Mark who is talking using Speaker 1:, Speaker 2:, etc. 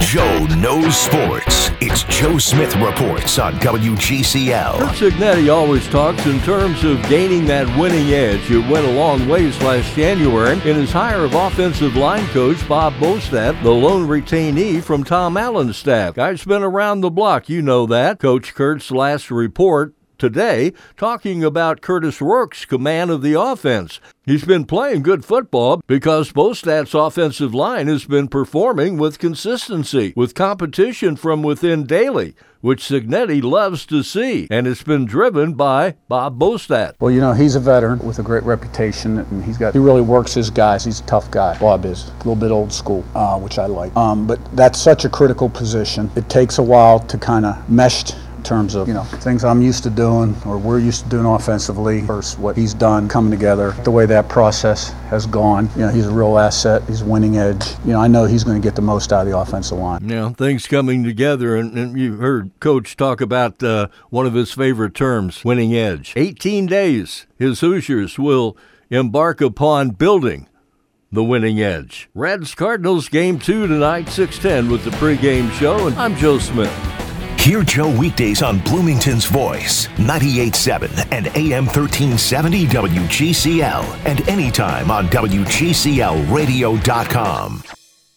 Speaker 1: Joe knows sports. It's Joe Smith Reports on WGCL.
Speaker 2: Curt Cignetti always talks in terms of gaining that winning edge. It went a long ways last January in his hire of offensive line coach Bob Bostad, the lone retainee from Tom Allen's staff. Guy's been around the block, you know that. Coach Curt's last report today talking about Curtis Rourke's command of the offense. He's been playing good football because Bostad's offensive line has been performing with consistency, with competition from within daily, which Cignetti loves to see, and it's been driven by Bob Bostad.
Speaker 3: Well, you know, he's a veteran with a great reputation, and he really works his guys. He's a tough guy. Bob is a little bit old school, which I like. But that's such a critical position. It takes a while to kind of mesh in terms of, things I'm used to doing or we're used to doing offensively versus what he's done coming together, the way that process has gone. He's a real asset. He's a winning edge. I know he's going to get the most out of the offensive line.
Speaker 2: Things coming together, and you heard Coach talk about one of his favorite terms, winning edge. 18 days, his Hoosiers will embark upon building the winning edge. Reds-Cardinals game 2 tonight, 6:10 with the pregame show, and I'm Joe Smith.
Speaker 1: Hear Joe weekdays on Bloomington's Voice, 98.7 and AM 1370 WGCL, and anytime on WGCLradio.com.